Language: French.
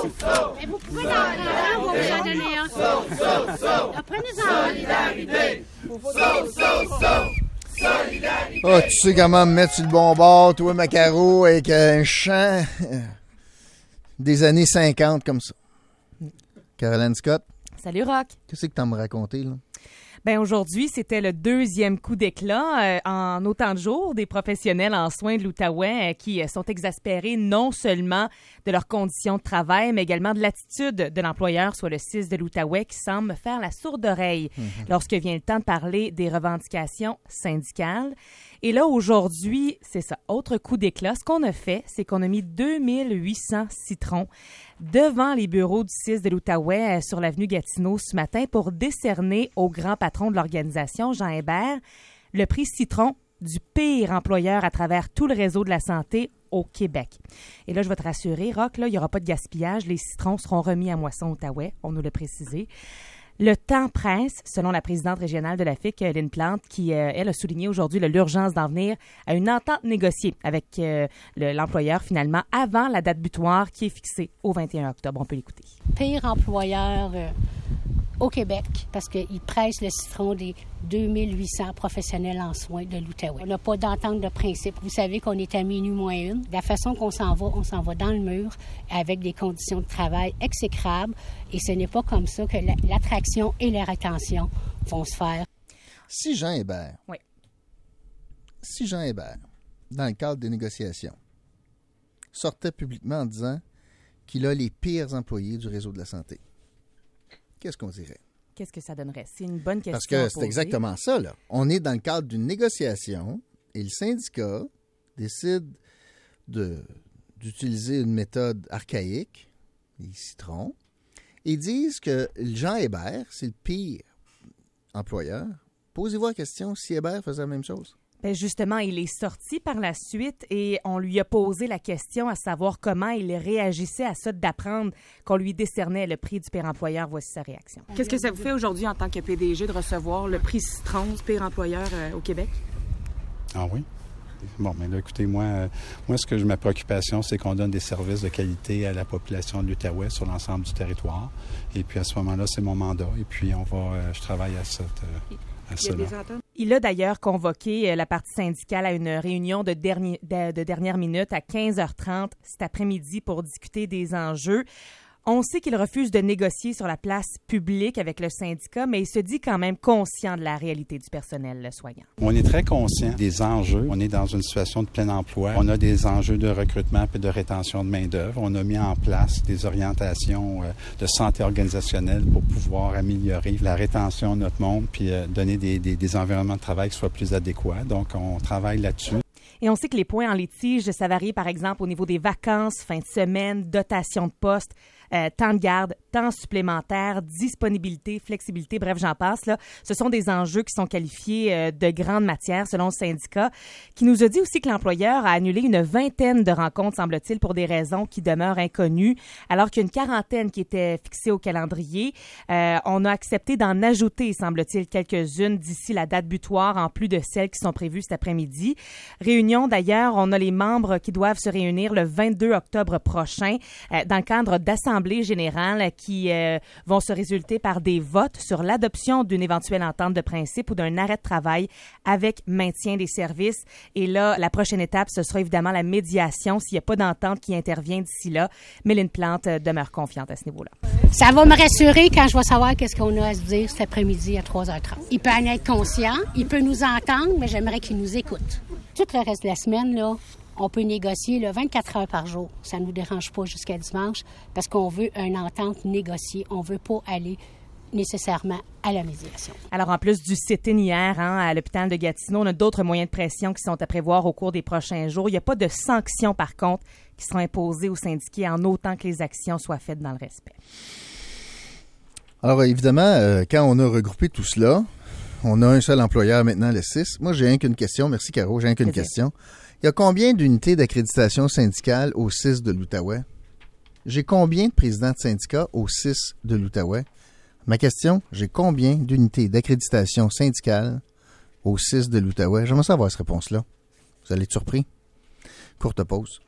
Mais vous pouvez l'entendre, vous vous en donner un. Prenez-en. Solidarité. Solidarité. Oh, tu sais comment me mettre sur le bon bord, toi, Macaro, avec un chant des années 50 comme ça. Caroline Scott. Salut, Rock. Qu'est-ce que tu as à me raconter, là? Ben aujourd'hui, c'était le deuxième coup d'éclat en autant de jours des professionnels en soins de l'Outaouais qui sont exaspérés non seulement de leurs conditions de travail, mais également de l'attitude de l'employeur, soit le CIS de l'Outaouais, qui semble faire la sourde oreille lorsque vient le temps de parler des revendications syndicales. Et là, aujourd'hui, c'est ça, autre coup d'éclat. Ce qu'on a fait, c'est qu'on a mis 2800 citrons devant les bureaux du CIS de l'Outaouais sur l'avenue Gatineau ce matin pour décerner au grand patron de l'organisation, Jean Hébert, le prix Citron du pire employeur à travers tout le réseau de la santé au Québec. Et là, je vais te rassurer, Rock, là, il n'y aura pas de gaspillage. Les citrons seront remis à Moisson Outaouais, on nous l'a précisé. Le temps presse, selon la présidente régionale de la FIC, Lynne Plante, qui, elle, a souligné aujourd'hui l'urgence d'en venir à une entente négociée avec l'employeur, finalement, avant la date butoir qui est fixée au 21 octobre. On peut l'écouter. Pire employeur au Québec, parce qu'il presse le citron des 2800 professionnels en soins de l'Outaouais. On n'a pas d'entente de principe. Vous savez qu'on est à minuit moins une. De la façon qu'on s'en va dans le mur avec des conditions de travail exécrables. Et ce n'est pas comme ça que l'attraction et la rétention vont se faire. Si Jean Hébert, Oui. dans le cadre des négociations, sortait publiquement en disant qu'il a les pires employés du réseau de la santé, qu'est-ce qu'on dirait? Qu'est-ce que ça donnerait? C'est une bonne question. Parce que c'est exactement ça, là. On est dans le cadre d'une négociation et le syndicat décide d'utiliser une méthode archaïque, les citrons, et disent que Jean Hébert, c'est le pire employeur. Posez-vous la question si Hébert faisait la même chose. Bien justement, il est sorti par la suite et on lui a posé la question à savoir comment il réagissait à ça d'apprendre qu'on lui décernait le prix du pire employeur. Voici sa réaction. Qu'est-ce que ça vous fait aujourd'hui en tant que PDG de recevoir le prix Citron du pire employeur au Québec? Ah oui? Bon, mais là, écoutez, moi, ma préoccupation, c'est qu'on donne des services de qualité à la population de l'Outaouais sur l'ensemble du territoire. Et puis, à ce moment-là, c'est mon mandat. Et puis, je travaille à cela. Il a d'ailleurs convoqué la partie syndicale à une réunion de dernière minute à 15h30 cet après-midi pour discuter des enjeux. On sait qu'il refuse de négocier sur la place publique avec le syndicat, mais il se dit quand même conscient de la réalité du personnel soignant. On est très conscient des enjeux. On est dans une situation de plein emploi. On a des enjeux de recrutement et de rétention de main-d'œuvre. On a mis en place des orientations de santé organisationnelle pour pouvoir améliorer la rétention de notre monde puis donner des environnements de travail qui soient plus adéquats. Donc, on travaille là-dessus. Et on sait que les points en litige, ça varie par exemple au niveau des vacances, fin de semaine, dotation de poste, temps de garde, temps supplémentaire, disponibilité, flexibilité, bref, j'en passe. Là. Ce sont des enjeux qui sont qualifiés de grande matière selon le syndicat, qui nous a dit aussi que l'employeur a annulé une vingtaine de rencontres, semble-t-il, pour des raisons qui demeurent inconnues, alors qu'il y a une quarantaine qui étaient fixées au calendrier. On a accepté d'en ajouter, semble-t-il, quelques-unes d'ici la date butoir, en plus de celles qui sont prévues cet après-midi. Réunion, d'ailleurs, on a les membres qui doivent se réunir le 22 octobre prochain dans le cadre d'assemblées générales qui vont se résulter par des votes sur l'adoption d'une éventuelle entente de principe ou d'un arrêt de travail avec maintien des services. Et là, la prochaine étape, ce sera évidemment la médiation s'il n'y a pas d'entente qui intervient d'ici là. Mais Lynne Plante demeure confiante à ce niveau-là. Ça va me rassurer quand je vais savoir qu'est-ce qu'on a à se dire cet après-midi à 3h30. Il peut en être conscient, il peut nous entendre, mais j'aimerais qu'il nous écoute. Tout le reste de la semaine, là, on peut négocier 24 heures par jour. Ça ne nous dérange pas jusqu'à dimanche parce qu'on veut une entente négociée. On ne veut pas aller nécessairement à la médiation. Alors, en plus du sit-in hier à l'hôpital de Gatineau, on a d'autres moyens de pression qui sont à prévoir au cours des prochains jours. Il n'y a pas de sanctions, par contre, qui seront imposées aux syndiqués en autant que les actions soient faites dans le respect. Alors, évidemment, quand on a regroupé tout cela, on a un seul employeur maintenant, le CIS. Moi, j'ai rien qu'une question. Merci, Caro. J'ai rien qu'une question. Il y a combien d'unités d'accréditation syndicale au CIS de l'Outaouais? J'ai combien de présidents de syndicats au CIS de l'Outaouais? Ma question, j'ai combien d'unités d'accréditation syndicale au CIS de l'Outaouais? J'aimerais savoir cette réponse-là. Vous allez être surpris? Courte pause.